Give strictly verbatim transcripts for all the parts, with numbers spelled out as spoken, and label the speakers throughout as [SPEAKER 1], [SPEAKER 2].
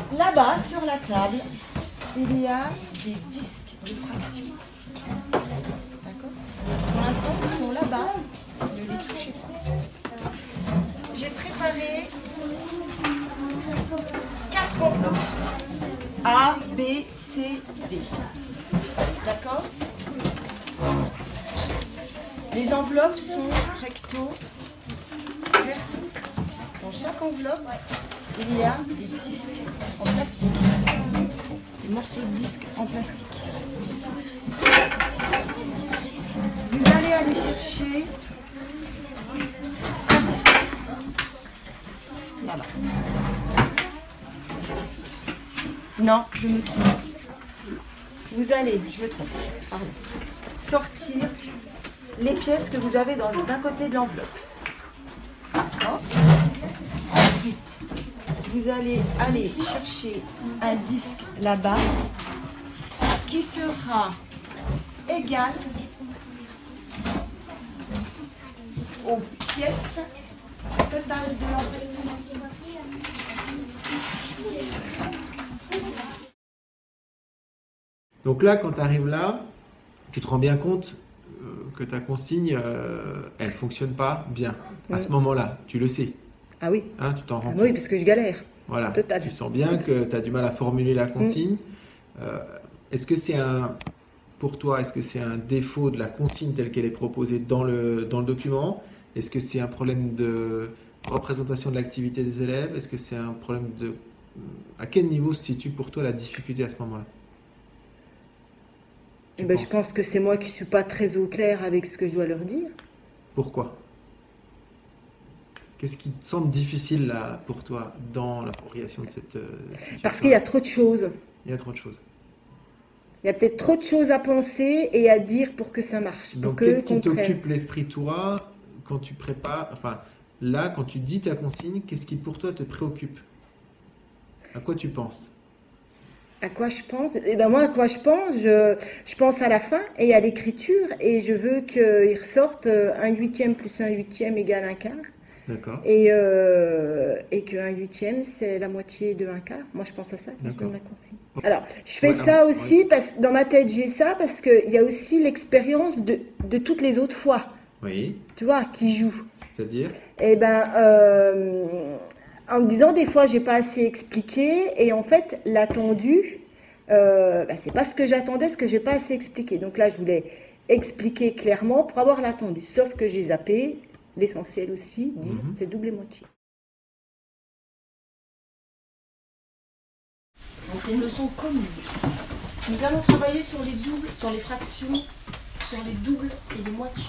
[SPEAKER 1] Là-bas, sur la table, il y a des disques de fraction. D'accord? Pour l'instant, ils sont là-bas. Ne les touchez pas. J'ai préparé quatre enveloppes. A, B, C, D. D'accord? Les enveloppes sont recto, verso. Dans chaque enveloppe, il y a des disques en plastique. Des morceaux de disques en plastique. Vous allez aller chercher un disque. Voilà. Non, je me trompe. Vous allez, je me trompe, pardon, sortir les pièces que vous avez dans d'un côté de l'enveloppe. D'accord. Ensuite, vous allez aller chercher un disque là-bas qui sera égal aux pièces totales de l'enveloppe.
[SPEAKER 2] Donc là, quand tu arrives là, tu te rends bien compte euh, que ta consigne, euh, elle ne fonctionne pas bien. À ce moment-là, tu le sais.
[SPEAKER 1] Ah oui.
[SPEAKER 2] Hein, tu t'en rends
[SPEAKER 1] Ah
[SPEAKER 2] compte.
[SPEAKER 1] oui, parce que je galère.
[SPEAKER 2] Voilà.
[SPEAKER 1] Total.
[SPEAKER 2] Tu sens bien que tu as du mal à formuler la consigne. Mm. Euh, est-ce que c'est un, pour toi, est-ce que c'est un défaut de la consigne telle qu'elle est proposée dans le, dans le document? Est-ce que c'est un problème de représentation de l'activité des élèves? Est-ce que c'est un problème de... À quel niveau se situe pour toi la difficulté à ce moment-là?
[SPEAKER 1] Eh ben, je pense que c'est moi qui ne suis pas très au clair avec ce que je dois leur dire.
[SPEAKER 2] Pourquoi? Qu'est-ce qui te semble difficile là pour toi dans l'appropriation de cette euh, situation?
[SPEAKER 1] Parce qu'il y a trop de choses.
[SPEAKER 2] Il y a trop de choses.
[SPEAKER 1] Il y a peut-être trop de choses à penser et à dire pour que ça marche.
[SPEAKER 2] Donc qu'est-ce qui t'occupe l'esprit toi quand tu prépares, enfin là quand tu dis ta consigne, qu'est-ce qui pour toi te préoccupe? À quoi tu penses?
[SPEAKER 1] À quoi je pense? Eh ben moi, à quoi je pense? Je, je pense à la fin et à l'écriture et je veux qu'il ressorte un huitième plus un huitième égale un quart.
[SPEAKER 2] D'accord.
[SPEAKER 1] Et, euh, et qu'un huitième, c'est la moitié de un quart. Moi, je pense à ça quand je donne la consigne. Alors, je fais ouais, ça non, aussi, ouais. parce que dans ma tête, j'ai ça parce qu'il y a aussi l'expérience de, de toutes les autres fois.
[SPEAKER 2] Oui.
[SPEAKER 1] Tu vois, qui jouent.
[SPEAKER 2] C'est-à-dire?
[SPEAKER 1] Eh ben... Euh, en me disant, des fois, j'ai pas assez expliqué, et en fait, l'attendu, euh, bah, c'est pas ce que j'attendais, ce que j'ai pas assez expliqué. Donc là, je voulais expliquer clairement pour avoir l'attendu. Sauf que j'ai zappé, l'essentiel aussi, dire, mm-hmm. c'est double et moitié. Donc, une leçon commune. Nous allons travailler sur les doubles, sur les fractions, sur les doubles et les moitiés.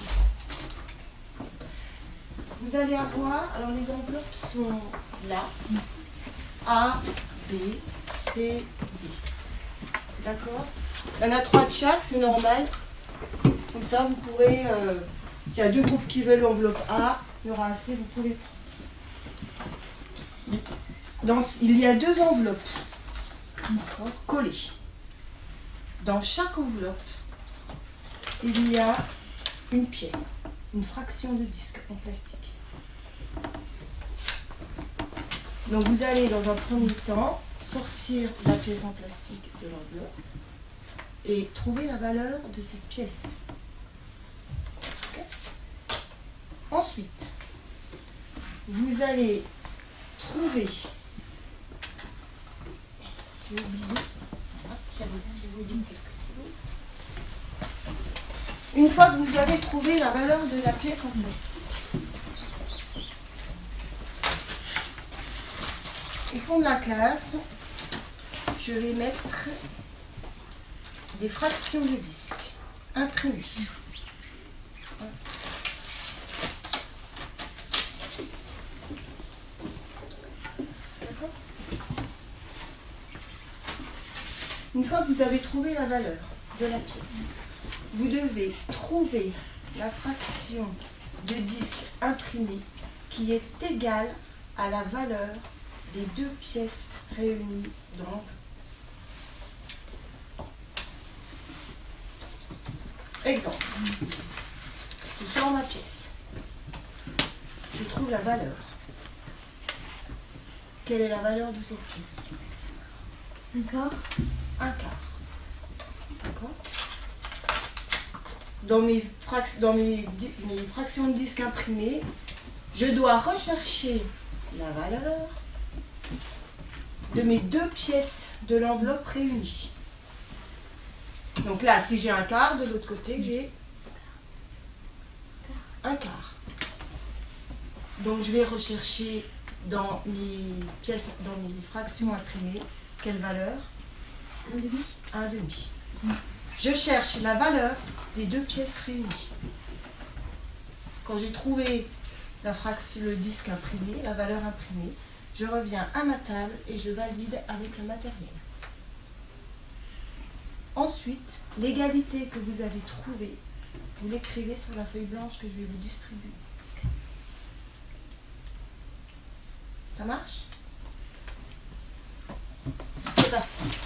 [SPEAKER 1] Vous allez avoir, alors les enveloppes sont là, A, B, C, D. D'accord? Il y en a trois de chaque, c'est normal. Comme ça, vous pourrez, euh, s'il y a deux groupes qui veulent l'enveloppe A, il y aura assez, vous pouvez. Dans, il y a deux enveloppes collées. Dans chaque enveloppe, il y a une pièce, une fraction de disque en plastique. Donc vous allez dans un premier temps sortir la pièce en plastique de l'enveloppe et trouver la valeur de cette pièce. Okay. Ensuite, vous allez trouver, j'ai oublié, voilà, j'avais oublié quelque chose. Une fois que vous avez trouvé la valeur de la pièce en plastique, au fond de la classe, je vais mettre des fractions de disque imprimées. Une fois que vous avez trouvé la valeur de la pièce, vous devez trouver la fraction de disque imprimé qui est égale à la valeur des deux pièces réunies dans l'enveloppe. Exemple. Je sors ma pièce. Je trouve la valeur. Quelle est la valeur de cette pièce?
[SPEAKER 3] Un quart.
[SPEAKER 1] Un quart. D'accord. Dans mes, frac- dans mes, di- mes fractions de disque imprimées, je dois rechercher la valeur de mes deux pièces de l'enveloppe réunies. Donc là, si j'ai un quart, de l'autre côté, j'ai un quart. Donc je vais rechercher dans mes pièces, dans mes fractions imprimées, quelle valeur?
[SPEAKER 3] Un demi.
[SPEAKER 1] Un demi. Je cherche la valeur des deux pièces réunies. Quand j'ai trouvé la fraction, le disque imprimé, la valeur imprimée, je reviens à ma table et je valide avec le matériel. Ensuite, l'égalité que vous avez trouvée, vous l'écrivez sur la feuille blanche que je vais vous distribuer. Ça marche? C'est parti.